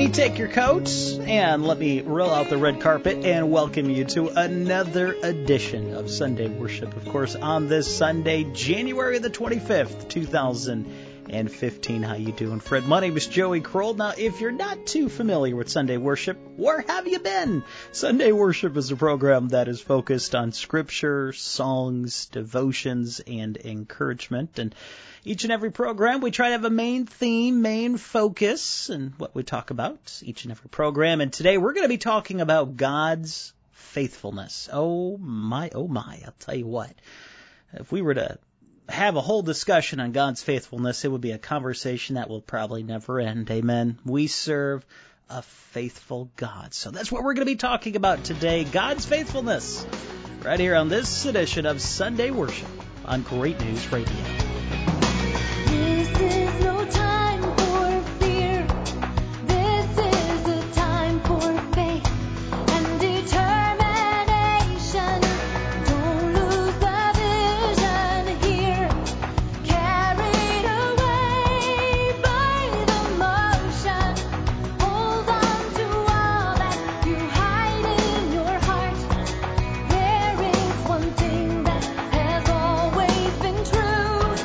me take your coats and let me roll out the red carpet and welcome you to another edition of Sunday Worship, of course, on this Sunday, January the 25th, 2015. How you doing, Fred? My name is Joey Kroll. Now, if you're not too familiar with Sunday Worship, where have you been? Sunday Worship is a program that is focused on scripture, songs, devotions, and encouragement. And each and every program, we try to have a main theme, main focus, and what we talk about each and every program. And today we're going to be talking about God's faithfulness. Oh my, I'll tell you what. If we were to have a whole discussion on God's faithfulness, it would be a conversation that will probably never end. Amen. We serve a faithful God. So that's what we're going to be talking about today, God's faithfulness, right here on this edition of Sunday Worship on Great News Radio. This is no time for fear. This is a time for faith and determination. Don't lose the vision here. Carried away by the motion. Hold on to all that you hide in your heart. There is one thing that has always been true.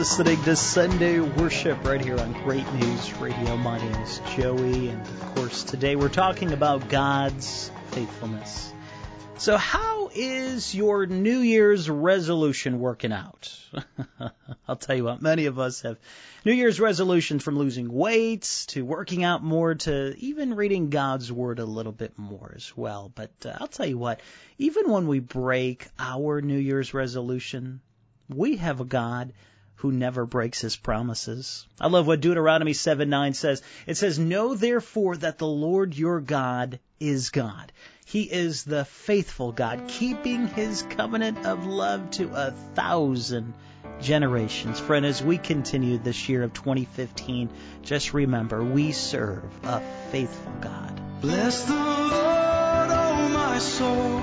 listening to Sunday Worship right here on Great News Radio. My name is Joey, and of course today we're talking about God's faithfulness. So how is your New Year's resolution working out? I'll tell you what, many of us have New Year's resolutions, from losing weight to working out more to even reading God's Word a little bit more as well. But I'll tell you what, even when we break our New Year's resolution, we have a God who never breaks His promises. I love what Deuteronomy 7:9 says. It says, "Know therefore that the Lord your God is God. He is the faithful God, keeping His covenant of love to 1,000 generations." Friend, as we continue this year of 2015, just remember, we serve a faithful God. Bless the Lord, oh my soul,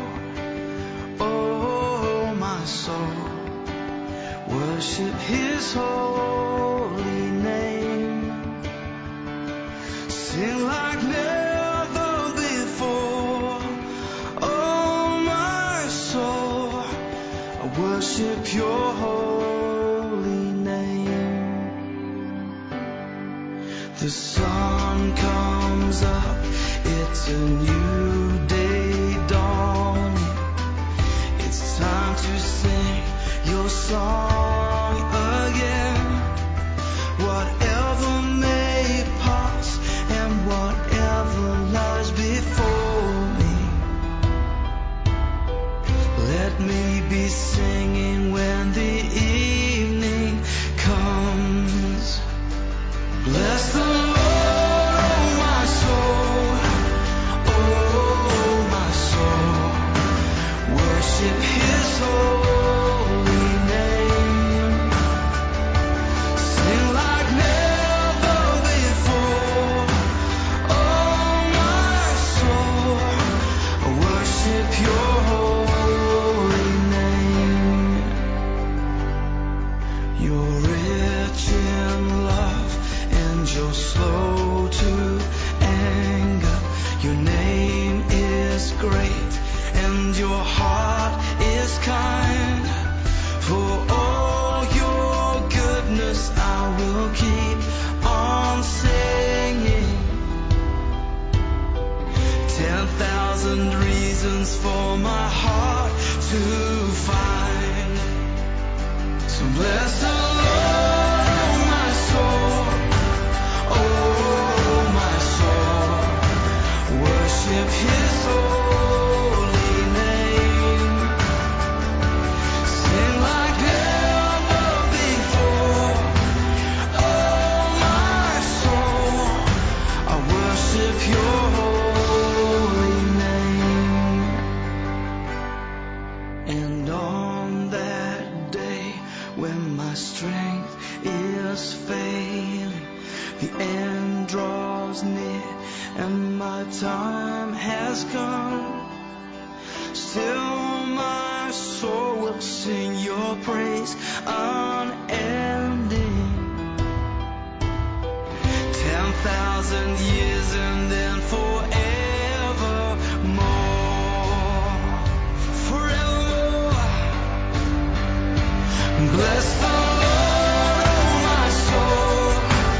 oh my soul. Worship His holy name. Sing like never before. Oh my soul, I worship Your holy name. The sun comes up, it's a new day dawning. It's time to sing Your song again. Whatever may pass and whatever lies before me, let me be singing when the evening comes. Bless the Lord, oh my soul, oh my soul. Worship His holy name. Sing like never before. Oh my soul, I worship Your holy name. You're rich in love and You're slow to anger. Your name is great and Your heart is kind. For all Your goodness I will keep on singing. 10,000 reasons for my heart to find. So bless the Lord, oh my soul, oh my soul. Worship His holy name. Sing like never before. Oh my soul, I worship Your holy name. And on that day when my strength is failing, the end draws near and my time has come, still my soul will sing Your praise unending. 10,000 years and then forevermore. Forevermore. Bless the Lord, oh my soul,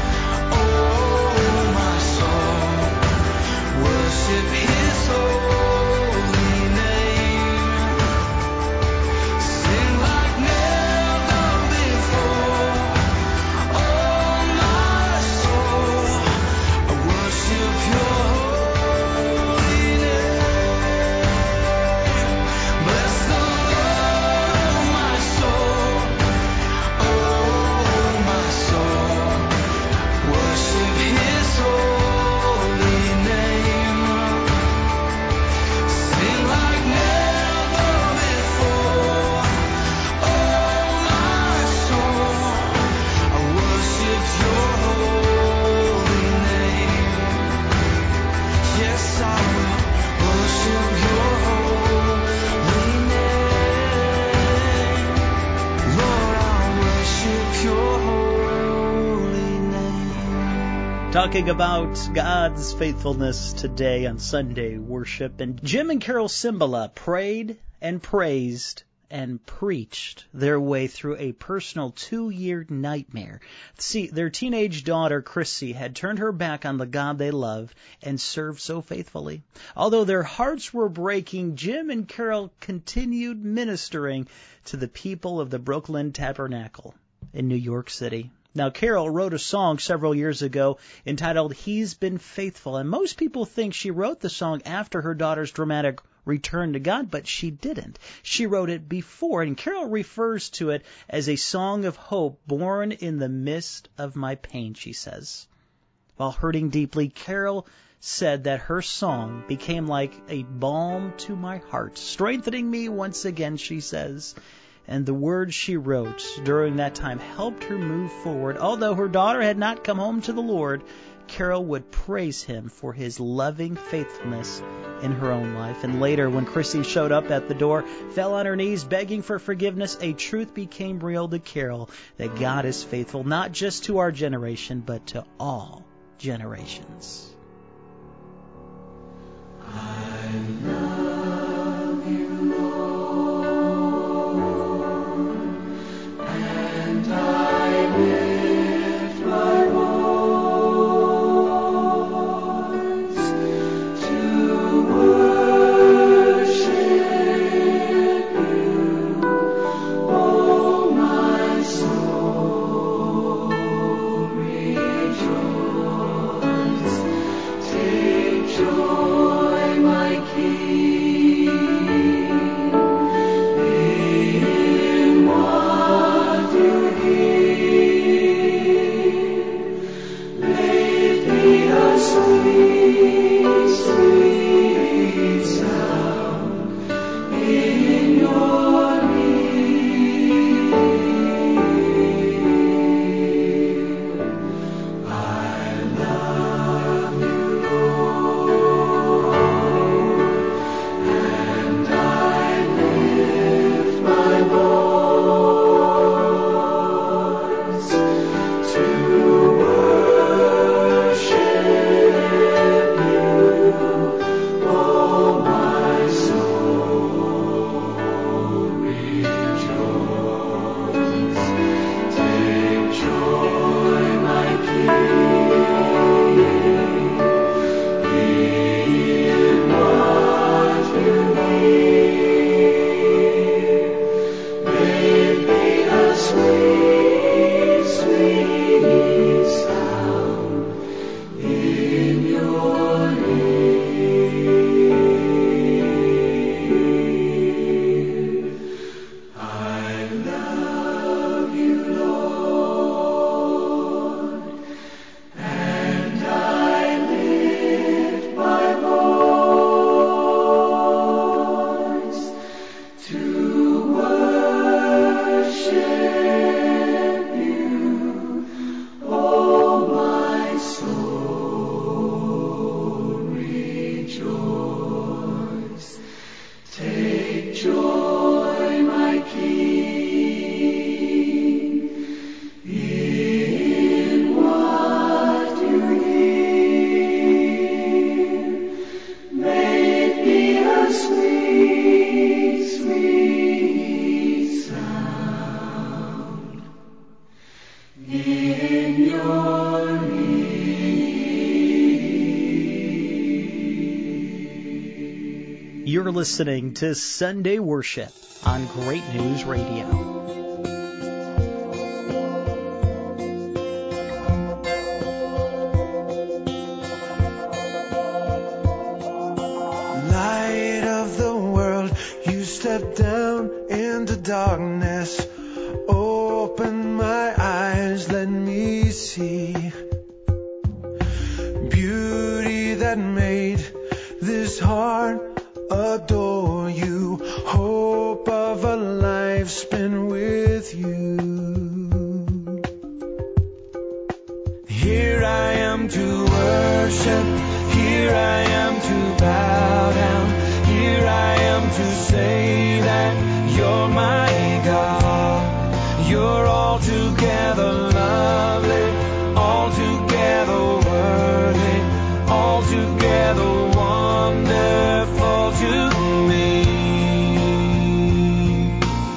oh my soul. Worship His holy name. Sing like never before. Oh my soul, I worship Your holy name. Bless the Lord, oh my soul, oh my soul. Worship His holy name. Sing like never before. Oh my soul, I worship Your holy name. Yes, I will worship Your holy name. Lord, I worship Your holy name. Talking about God's faithfulness today on Sunday Worship. And Jim and Carol Cimbala prayed and praised and preached their way through a personal 2-year nightmare. See, their teenage daughter, Chrissy, had turned her back on the God they love and served so faithfully. Although their hearts were breaking, Jim and Carol continued ministering to the people of the Brooklyn Tabernacle in New York City. Now, Carol wrote a song several years ago entitled He's Been Faithful, and most people think she wrote the song after her daughter's dramatic return to God, but she didn't. She wrote it before, and Carol refers to it as a song of hope born in the midst of my pain, she says. While hurting deeply, Carol said that her song became like a balm to my heart, strengthening me once again, she says. And the words she wrote during that time helped her move forward. Although her daughter had not come home to the Lord, Carol would praise him for his loving faithfulness in her own life. And later, when Chrissy showed up at the door, fell on her knees begging for forgiveness, a truth became real to Carol that God is faithful, not just to our generation, but to all generations. I love you, Lord, and I lift my voice to worship you, oh my soul, rejoice, take joy, my King, in what you hear. Let me a sweet, sweet sound in your ear. I love you, Lord, and I lift my voice to worship you, oh my soul, rejoice, take joy, my King, in what you hear. Let me a sweet, sweet sound in your ear. I love you, Lord, and I lift my voice to worship you, oh my soul, rejoice, take joy, my King, in what you hear. Make me a sweet, sweet sound in your ear. You're listening to Sunday Worship on Great News Radio. Light of the world, you step down into darkness. Open my eyes, let me see beauty that made this heart adore you. Hope of a life spent with you. Here I am to worship. Here I am to bow down. Here I am to say that you're my God. You're altogether lovely, altogether worthy, altogether wonderful to me.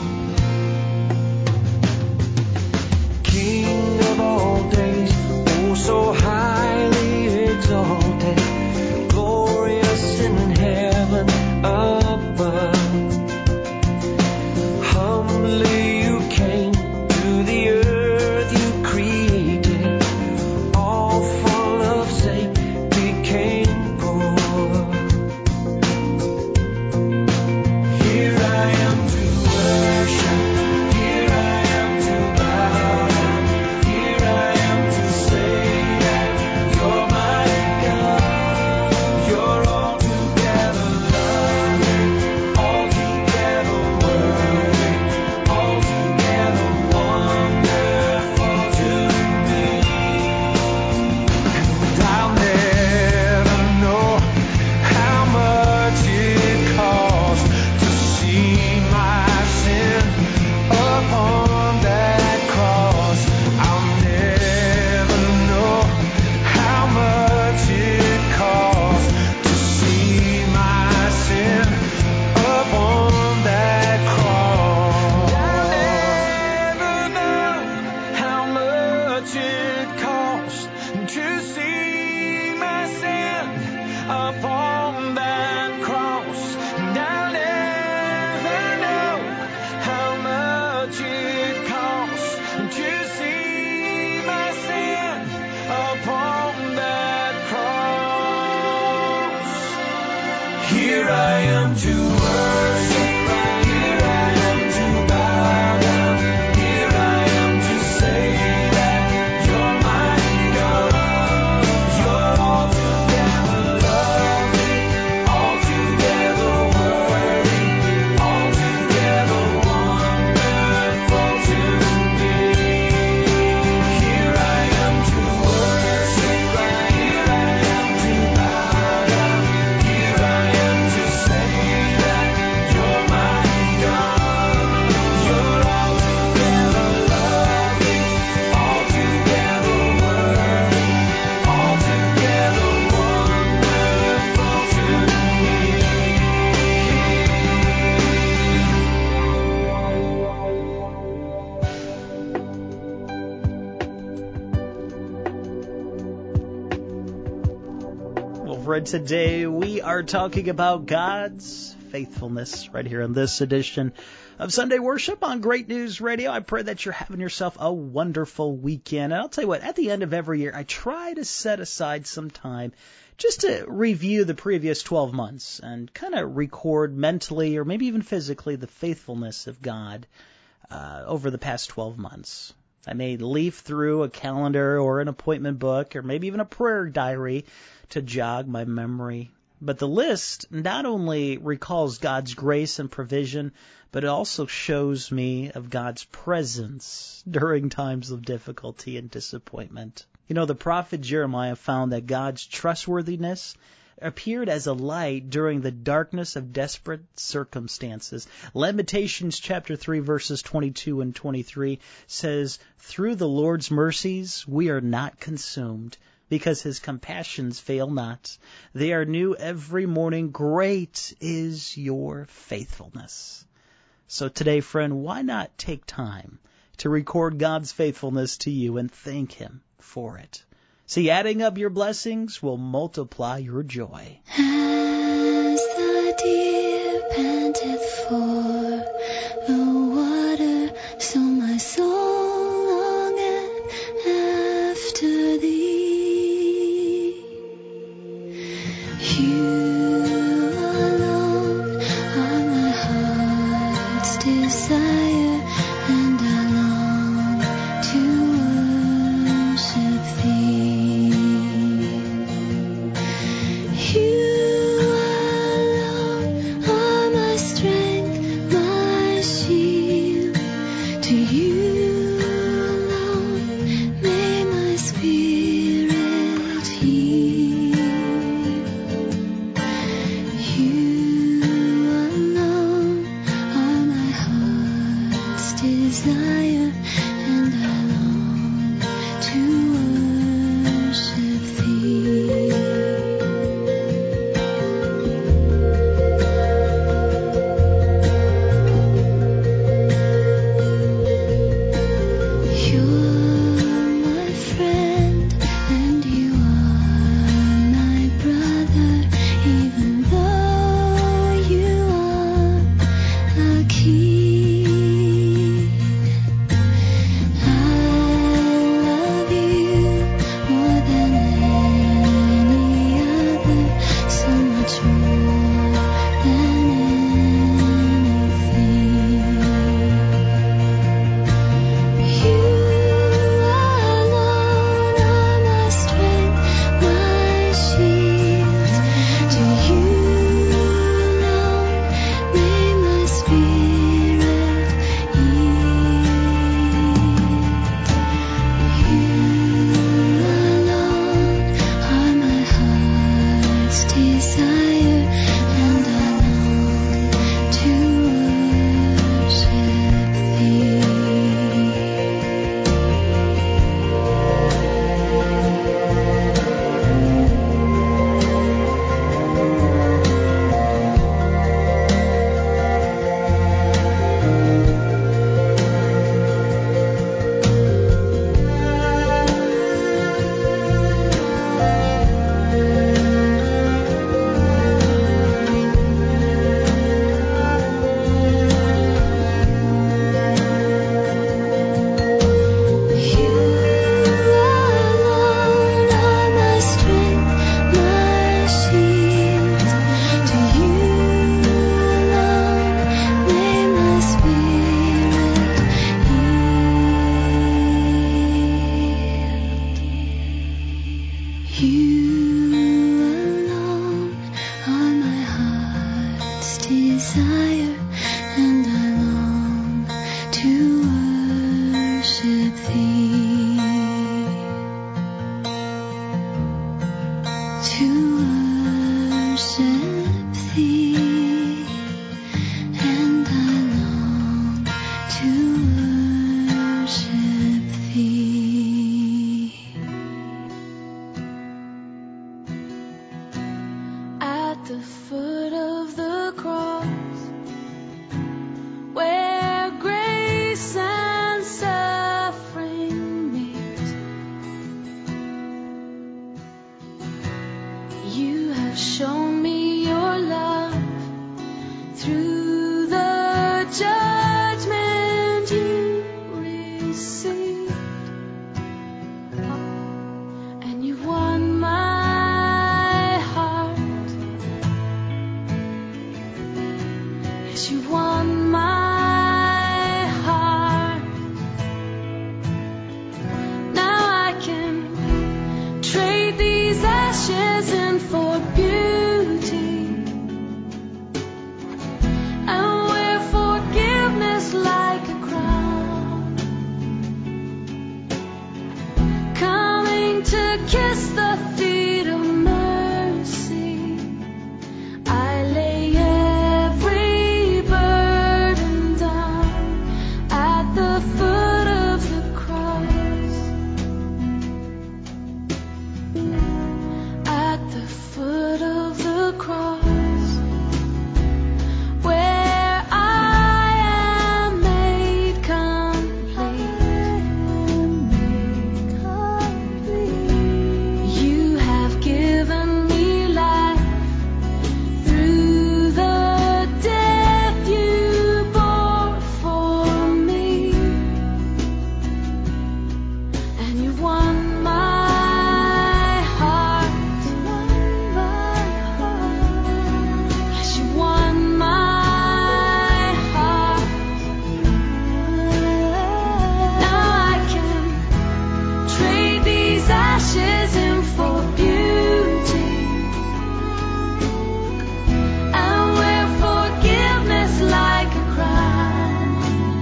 Here I am to worship. Here I am to bow down. Here I am to say that you're my God. You're altogether lovely, altogether worthy, altogether wonderful to me. Here I am to worship. Here I am to bow down. Here I am to say that you're my God. You're altogether lovely, altogether worthy, altogether wonderful to Well, Fred, today we are talking about God's faithfulness right here in this edition of Sunday Worship on Great News Radio. I pray that you're having yourself a wonderful weekend. And I'll tell you what, at the end of every year, I try to set aside some time just to review the previous 12 months and kind of record mentally or maybe even physically the faithfulness of God over the past 12 months. I may leaf through a calendar or an appointment book or maybe even a prayer diary to jog my memory. But the list not only recalls God's grace and provision, but it also shows me of God's presence during times of difficulty and disappointment. You know, the prophet Jeremiah found that God's trustworthiness appeared as a light during the darkness of desperate circumstances. Lamentations chapter 3 verses 22 and 23 says, "Through the Lord's mercies we are not consumed, because his compassions fail not. They are new every morning. Great is your faithfulness." So today, friend, why not take time to record God's faithfulness to you and thank him for it? See, adding up your blessings will multiply your joy. As the deer panteth for the water, so my soul longeth after thee. You alone are my heart's desire, and I long to worship thee. You alone are my strength, my shield. To you alone may my spirit yield. You alone are my heart's desire, and I long to worship thee. You're my friend, and you are to worship thee, and I long to worship thee. At the foot of the cross, where grace and suffering meet, you have shown me your love through the judgment you received, and you've won my heart. Yes, you won my heart. Now I can trade these ashes in for beauty, and wear forgiveness like a crown, coming to kiss the feet of mercy. I lay every burden down at the foot of the cross. At the foot of the cross, where I am made complete. You have given me life through the death you bore for me, and you won my heart. Yes, you won my heart. Now I can trade these ashes in for beauty, and wear forgiveness like a crown,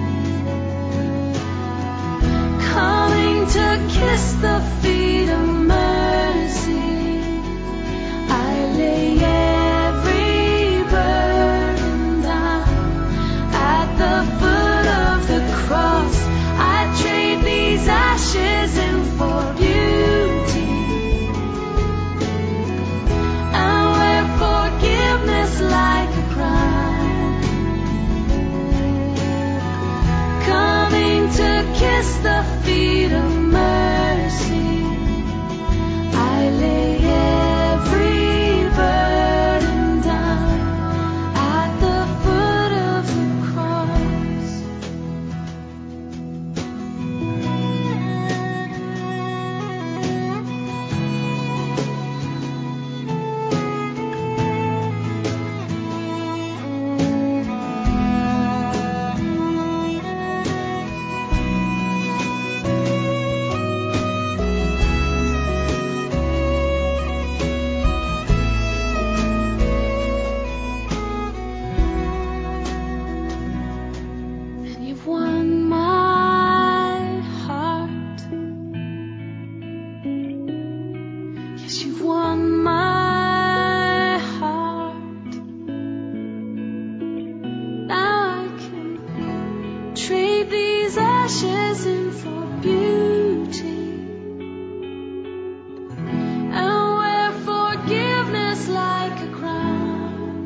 coming to kiss the feet of mercy. I lay every burden down at the foot of the cross. I trade these ashes in for beauty, and wear forgiveness like a crown, coming to kiss the feet of mercy. I lay every burden down at the foot of the cross. And you've won my heart. Yes, you've won my heart. Now I can trade these ashes in for beauty, and wear forgiveness like a crown,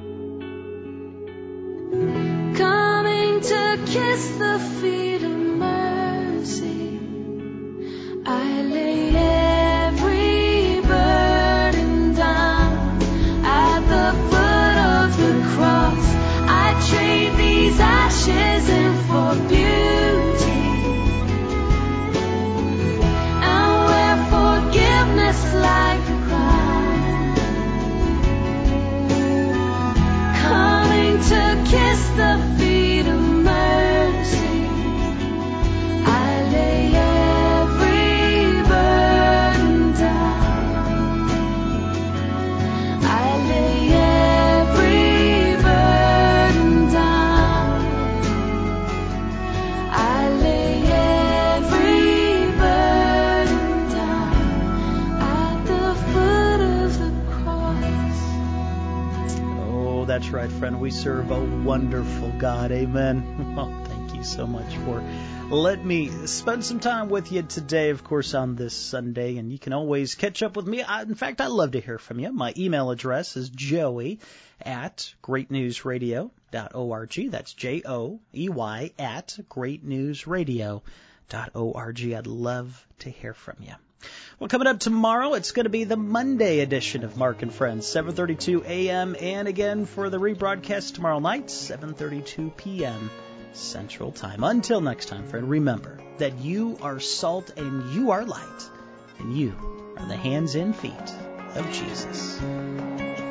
coming to kiss the feet of mercy. I lay every burden down at the foot of the cross. I trade these ashes in for beauty, and wear forgiveness like a crown, coming to kiss the feet of mercy. I lay every burden down. I lay every burden down. I lay every burden down at the foot of that's right, friend. We serve a wonderful God. Amen. Well, thank you so much for letting me spend some time with you today, of course, on this Sunday. And you can always catch up with me. In fact, I'd love to hear from you. My email address is joey@greatnewsradio.org. That's JOEY at greatnewsradio.org. I'd love to hear from you. Well, coming up tomorrow, it's going to be the Monday edition of Mark and Friends, 7:32 a.m. And again for the rebroadcast tomorrow night, 7:32 p.m. Central Time. Until next time, friend, remember that you are salt and you are light, and you are the hands and feet of Jesus.